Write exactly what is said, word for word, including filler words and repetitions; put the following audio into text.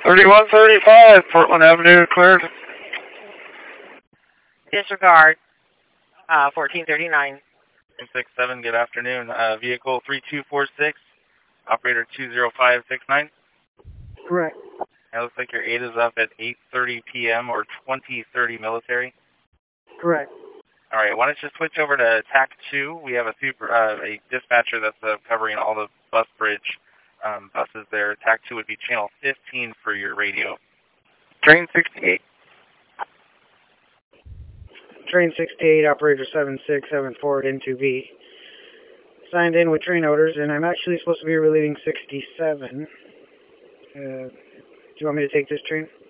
thirty-one thirty-five, Portland Avenue, cleared. Disregard, uh, fourteen thirty-nine. one six seven, good afternoon. Uh, vehicle three two four six, operator two zero five six nine. Correct. It looks like your eight is up at eight thirty p m or twenty thirty military. Correct. All right, why don't you switch over to T A C two? We have a super uh, a dispatcher that's uh, covering all the bus bridge um, buses there. T A C two would be channel fifteen for your radio. Train sixty-eight. Train sixty-eight, operator seven six seven four at N two B. Signed in with train orders, and I'm actually supposed to be relieving sixty-seven. Uh, do you want me to take this train?